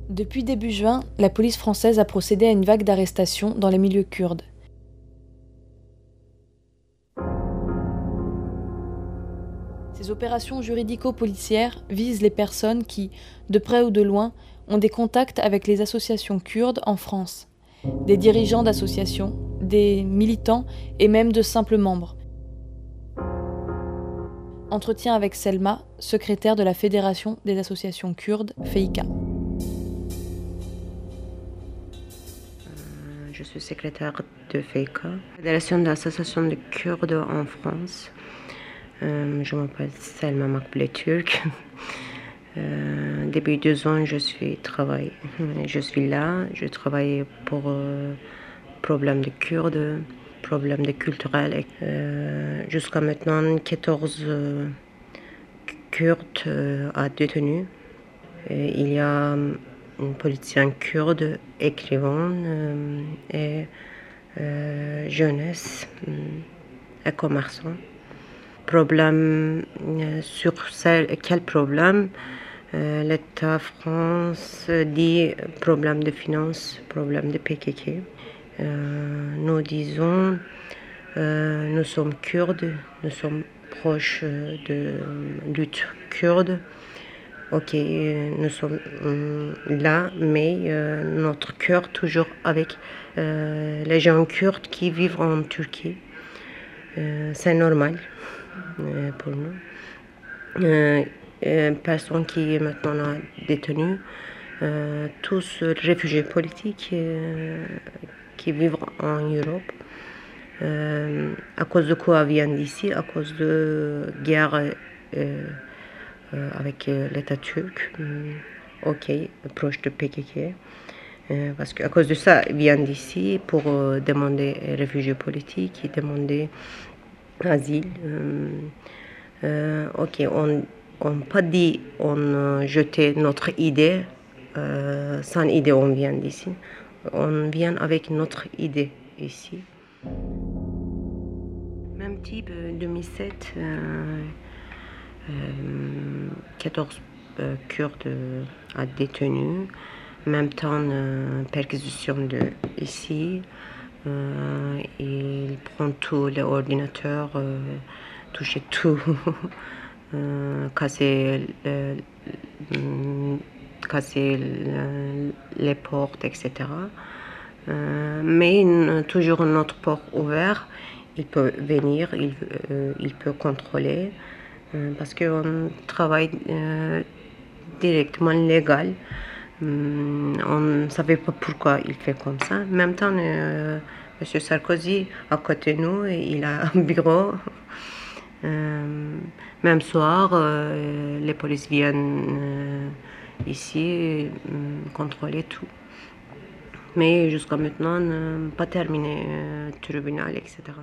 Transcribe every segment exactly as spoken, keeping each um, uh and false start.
Depuis début juin, la police française a procédé à une vague d'arrestations dans les milieux kurdes. Ces opérations juridico-policières visent les personnes qui, de près ou de loin, ont des contacts avec les associations kurdes en France, des dirigeants d'associations, des militants et même de simples membres. Entretien avec Selma, secrétaire de la Fédération des associations kurdes, F E I K A. Je suis secrétaire de F E I K A, Fédération des associations de Kurdes en France. Euh, je m'appelle Selma Makbule Turk. Euh, depuis deux ans, je suis travaille. Je suis là. Je travaille pour euh, problèmes de Kurdes, problèmes de culturels. Euh, jusqu'à maintenant, quatorze euh, Kurdes euh, à détenus. Et il y a un politicien kurde, écrivain euh, et euh, jeunesse euh, et commerçant. Problème euh, sur quel problème euh, l'État France dit problème de finances, problème de P K K. Euh, nous disons euh, nous sommes kurdes, nous sommes proches de lutte kurde. Ok, nous sommes euh, là, mais euh, notre cœur toujours avec euh, les gens kurdes qui vivent en Turquie. Euh, c'est normal euh, pour nous. Euh, une personne qui est maintenant détenue, euh, tous réfugiés politiques euh, qui vivent en Europe. Euh, à cause de quoi viennent d'ici, à cause de guerre euh, euh, avec euh, l'État turc, euh, ok, proche de P K K. Euh, parce qu'à cause de ça, ils viennent d'ici pour euh, demander réfugiés politiques et demander asile. Euh, euh, ok, on n'a pas dit on euh, jetait notre idée, euh, sans idée on vient d'ici. On vient avec notre idée ici. Même type, deux mille sept, euh, euh, quatorze euh, Kurdes euh, à détenus. Même temps, euh, perquisition de ici. Euh, il prend tous les ordinateurs, euh, toucher tout, euh, casser, le, casser le, les portes, et cetera. Euh, mais toujours notre porte ouverte. Il peut venir, il, euh, il peut contrôler, euh, parce qu'on travaille euh, directement légal. Euh, on ne savait pas pourquoi il fait comme ça. En même temps, euh, M. Sarkozy, à côté de nous, il a un bureau. Euh, même soir, euh, les policiers viennent euh, ici euh, contrôler tout. Mais jusqu'à maintenant, euh, pas terminé euh, tribunal, et cetera.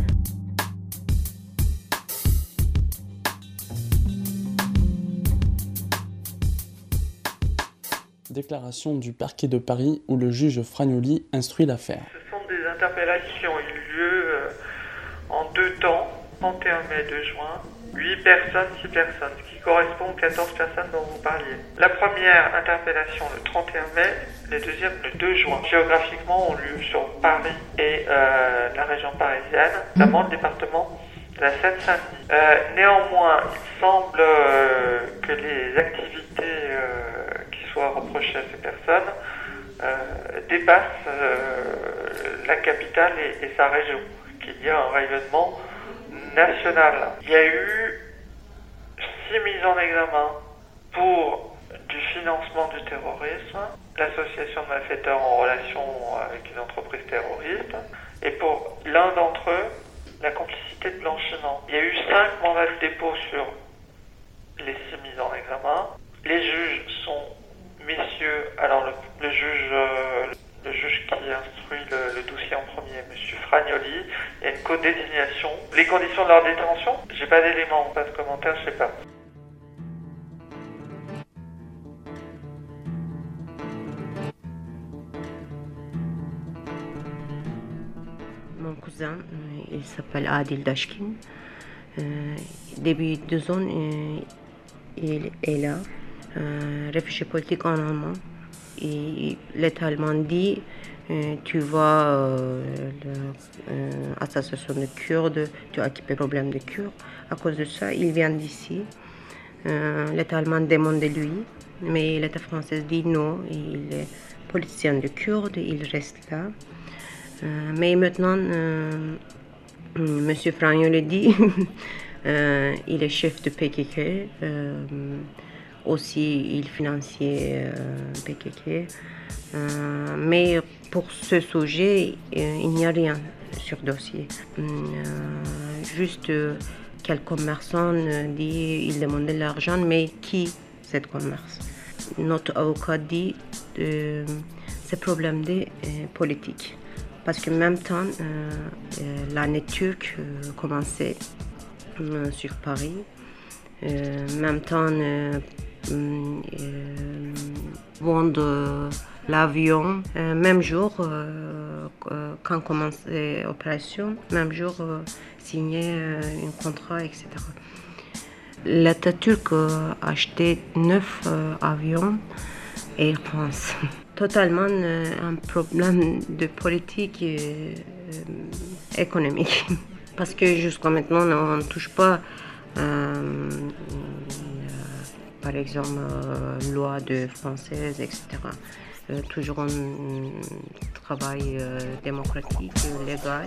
Déclaration du parquet de Paris où le juge Fragnoli instruit l'affaire. Ce sont des interpellations qui ont eu lieu euh, en deux temps, trente et un mai et deux juin. huit personnes, six personnes, ce qui correspond aux quatorze personnes dont vous parliez. La première interpellation le trente et un mai, les deuxièmes le deux juin. Géographiquement, ont lieu sur Paris et euh, la région parisienne, notamment le département de la Seine-Saint-Denis. Euh, néanmoins, il semble euh, que les activités euh, qui soient reprochées à ces personnes euh, dépassent euh, la capitale et, et sa région, qu'il y a un rayonnement national. Il y a eu six mises en examen pour du financement du terrorisme, l'association de malfaiteurs en relation avec une entreprise terroriste, et pour l'un d'entre eux, la complicité de blanchiment. Il y a eu cinq mandats de dépôt sur les six mises en examen. Les juges sont messieurs, alors le, le juge euh, le juge qui instruit le, le dossier en premier, M. Fragnoli, il y a une co-désignation. Les conditions de leur détention, j'ai pas d'éléments, pas de commentaires, je sais pas. Mon cousin, il s'appelle Adil Dashkin. Euh, depuis deux ans, euh, il est là, euh, réfugié politique en Allemagne. létalement dit, tu vois l'association de Kurdes, tu as occupé problème de Kurdes. À cause de ça, il vient d'ici. L'État allemand demande de lui, mais l'État français dit non, il est politicien de Kurdes, il reste là. Mais maintenant, M. Franyoli dit, il est chef de P K K, aussi il finançait P K K. Mais pour ce sujet, il n'y a rien sur dossier. Juste quel commerçant dit il demandait l'argent, mais qui cette commerce? Notre avocat dit que c'est problème de politique. Parce que en même temps, l'année turque commençait sur Paris. En même temps, vendre l'avion, même jour, quand commençait l'opération, même jour, signer un contrat, et cetera. L'État turc a acheté neuf avions Air France. Totalement un problème de politique et économique. Parce que jusqu'à maintenant, on ne touche pas, euh, par exemple, euh, loi de française, et cetera. Euh, toujours un travail euh, démocratique, légal.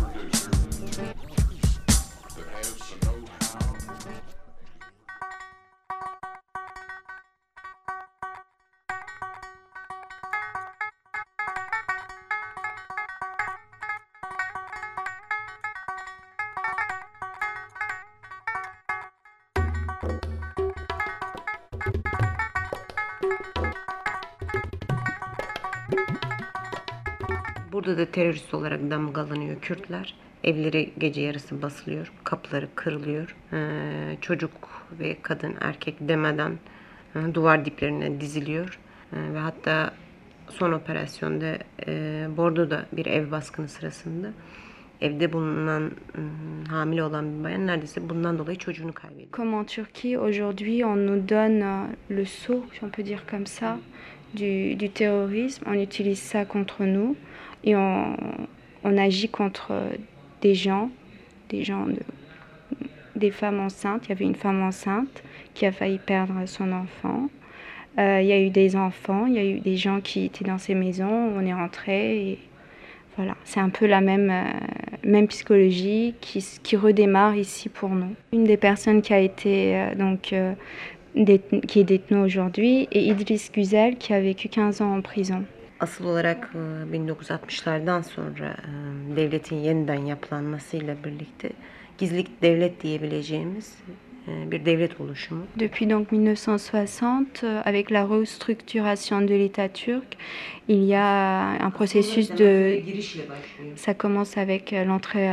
Burada da terörist olarak damgalanıyor Kürtler. Evleri gece yarısı basılıyor, kapıları kırılıyor. Ee, çocuk ve kadın erkek demeden e, duvar diplerine diziliyor. E, ve hatta son operasyonda e, Bordo'da bir ev baskını sırasında evde bulunan e, hamile olan bir bayan neredeyse bundan dolayı çocuğunu kaybediyor. Comme en Turquie, aujourd'hui, on nous donne le sceau, si on peut dire comme ça, du, du terrorisme. On utilise ça contre nous. Et on, on agit contre des gens, des gens, de, des femmes enceintes. Il y avait une femme enceinte qui a failli perdre son enfant. Euh, il y a eu des enfants, il y a eu des gens qui étaient dans ces maisons. On est rentré et voilà, c'est un peu la même, euh, même psychologie qui, qui redémarre ici pour nous. Une des personnes qui a été euh, donc euh, détenue, qui est détenue aujourd'hui est Idriss Güzel qui a vécu quinze ans en prison. Asıl olarak bin dokuz yüz altmışlardan sonra devletin yeniden yapılanmasıyla birlikte gizlilik devlet diyebileceğimiz bir devlet oluşumu. Depuis donc mille neuf cent soixante, avec la restructuration de l'État turc, il y a un processus de... Ça commence avec l'entrée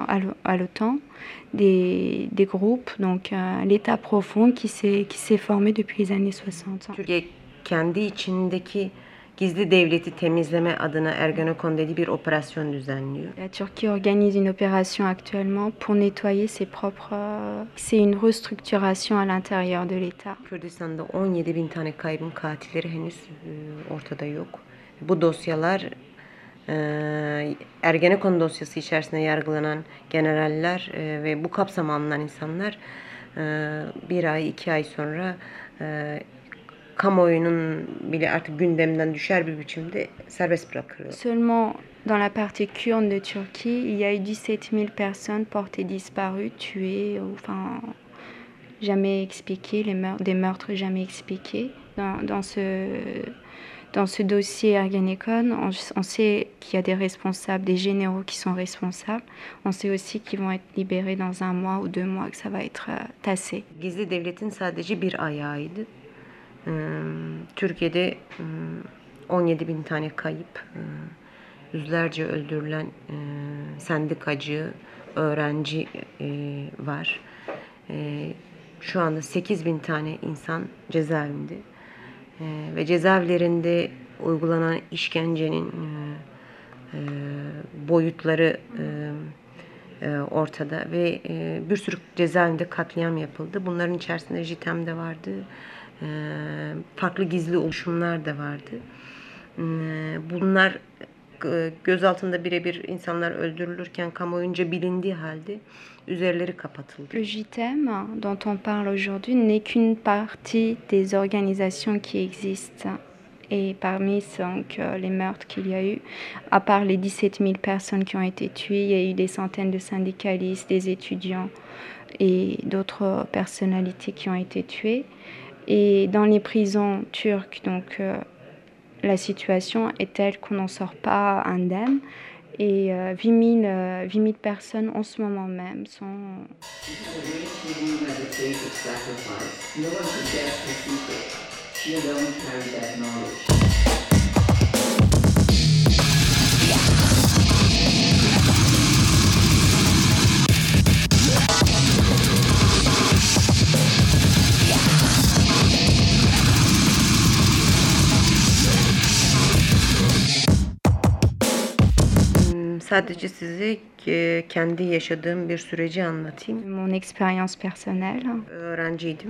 à l'OTAN, des, des groupes, donc l'État profond qui s'est qui s'est formé depuis les années soixante. Türkiye kendi içindeki gizli devleti temizleme adına Ergenekon dediği bir operasyon düzenliyor. La Turquie organise une opération actuellement pour nettoyer ses propres... C'est une restructuration à l'intérieur de l'État. Kürdistan'da on yedi bin tane kaybın katilleri henüz ortada yok. Bu dosyalar Ergenekon dosyası içerisinde yargılanan generaller ve bu kapsama alınan insanlar bir ay iki ay sonra kamuoyunun bile artık gündemden düşer bir biçimde serbest bırakılıyor. Seulement dans la partie kurde de Turquie, il y a eu dix-sept mille personnes portées disparues, tuées, enfin jamais expliquées, les meurtres, des meurtres jamais expliqués. Dans, dans ce dans ce dossier Ergenekon, on, on sait qu'il y a des responsables, des généraux qui sont responsables. On sait aussi qu'ils vont être libérés dans un mois ou deux mois, que ça va être euh, tassé. Gizli devletin sadece bir ayağıydı. Türkiye'de on yedi bin tane kayıp, yüzlerce öldürülen sendikacı, öğrenci var. Şu anda sekiz bin tane insan cezaevinde ve cezaevlerinde uygulanan işkencenin boyutları ortada ve bir sürü cezaevinde katliam yapıldı. Bunların içerisinde JITEM de vardı, Ee, farklı gizli oluşumlar da vardı. Ee, bunlar e, gözaltında birebir insanlar öldürülürken kamuoyunca bilindiği halde üzerleri kapatıldı. Le J T M dont on parle aujourd'hui n'est qu'une partie des organisations qui existent. Et parmi donc, les meurtres qu'il y a eu, à part les dix-sept mille personnes qui ont été tuées, il y a eu des centaines de syndicalistes, des étudiants et d'autres personnalités qui ont été tuées. Et dans les prisons turques, donc, euh, la situation est telle qu'on n'en sort pas indemne. Et euh, huit mille personnes en ce moment même sont... Sadece size kendi yaşadığım bir süreci anlatayım. Mon expérience personnelle. Öğrenciydim.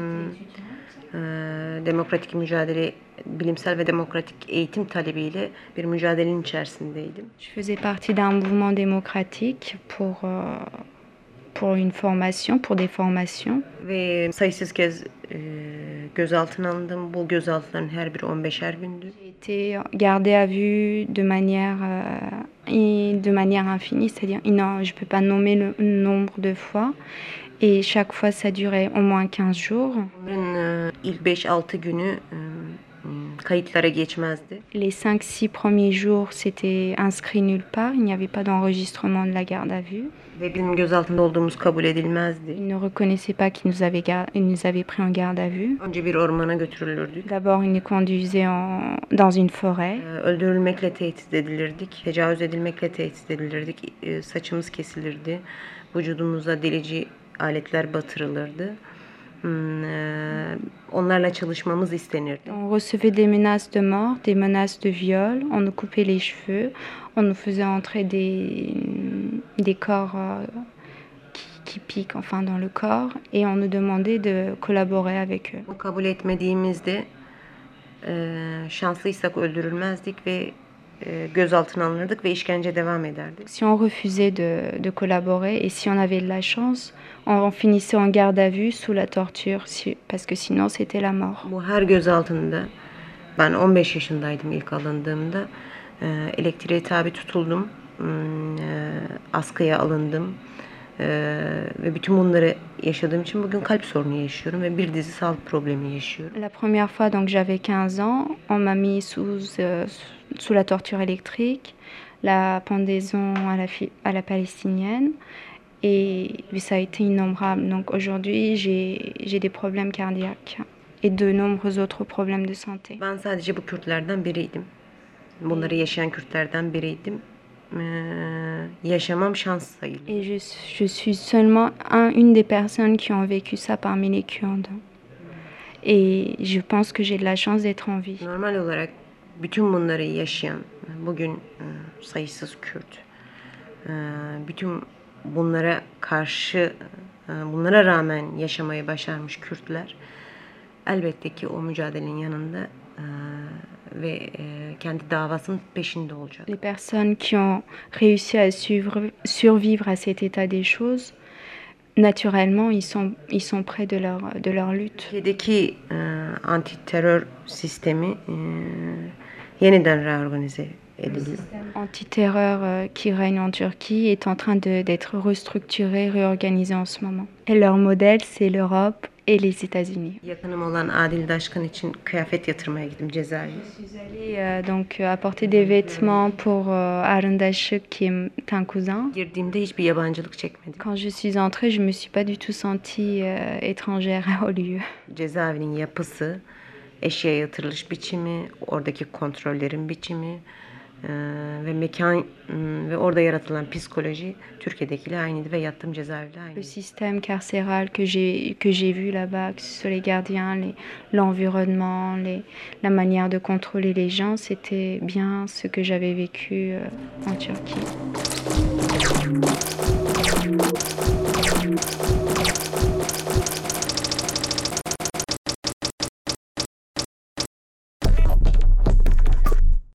Demokratik mücadele, bilimsel ve demokratik eğitim talebiyle bir mücadelenin içerisindeydim. Je faisais partie d'un mouvement démocratique pour pour une formation, pour des formations. Ve sayısız kez e, gözaltına alındım. Bu gözaltıların her biri on beşer gündü. J'ai été gardée à vue de manière euh, de manière infinie, c'est-à-dire non, je peux pas nommer le nombre de fois. Et chaque fois, ça durait au moins quinze jours. Bunların ilk beş altı günü kayıtlara geçmezdi. Les cinq six premiers jours, c'était inscrit nulle part. Il n'y avait pas d'enregistrement de la garde à vue. Ve bizim gözaltında olduğumuz kabul edilmezdi. Ils ne reconnaissaient pas qu'ils nous avaient, gar- ils nous avaient pris en garde à vue. Önce bir ormana götürülürdük. D'abord, ils nous conduisaient en, dans une forêt. Öldürülmekle tehdit edilirdik. Tecavüz edilmekle tehdit edilirdik. Saçımız kesilirdi. Vücudumuza delici aletler batırılırdı. Onlarla çalışmamız istenirdi. On recevait des menaces de mort, des menaces de viol. On nous coupait les cheveux. On nous faisait entrer des, des corps euh, qui, qui piquent enfin dans le corps. Et on nous demandait de collaborer avec eux. Kabul etmediğimizde şanslıysak öldürülmezdik ve gözaltına alınırdık ve işkence devam ederdi. Si on refusait de, de collaborer et si on avait de la chance, on finissait en garde à vue sous la torture si, parce que sinon c'était la mort. Bu her gözaltında ben on beş yaşındaydım ilk alındığımda. Elektriğe tabi tutuldum. Askıya alındım. Ve bütün bunları yaşadığım için bugün kalp sorunu yaşıyorum ve bir dizi sağlık problemi yaşıyorum. La première fois donc j'avais quinze ans, on m'a mis sous euh, sous la torture électrique, la pendaison à la à la palestinienne et ça a été innombrable. Donc aujourd'hui, j'ai j'ai des problèmes cardiaques et de nombreux autres problèmes de santé. Ben sadece bu Kürtlerden biriydim. Bunları yaşayan Kürtlerden biriydim. Yaşamam şans sayılır. Et je, je suis seulement un, une des personnes qui ont vécu ça parmi les Kurdes. Et je pense que j'ai de la chance d'être en vie. Normal olarak bütün bunları yaşayan bugün sayısız Kürt, bütün bunlara karşı, bunlara rağmen yaşamayı başarmış Kürtler elbette ki o mücadelenin yanında ve kendi davasının peşinde olacak. Les personnes qui ont réussi à suivre, survivre à cet état des choses, naturellement, ils sont ils sont près de leur de leur lutte. Türkiye'deki anti terör sistemi yeniden reorganize edildi. Antiterreur qui règne en Turquie est en train de d'être restructuré, réorganisé en ce moment. Et leur modèle, c'est l'Europe et les États-Unis. Yakınım olan Adil Daşkın için kıyafet yatırmaya gittim cezaevine. Je suis allée euh, donc apporter des vêtements pour euh, Harun Daşık qui est un cousin. Girdiğimde hiçbir yabancılık çekmedim. Quand je suis entrée, je me suis pas du tout sentie euh, étrangère au lieu. Cezaevinin yapısı, eşya yatırılış biçimi, oradaki kontrollerin biçimi ve mekan ve orada yaratılan psikoloji Türkiye'dekiyle aynıydı ve yattığım cezaeviyle aynıydı. Le système carcéral que j'ai que j'ai vu là-bas, que ce soit les gardiens, les, l'environnement, les, la manière de contrôler les gens, c'était bien ce que j'avais vécu euh, en Turquie.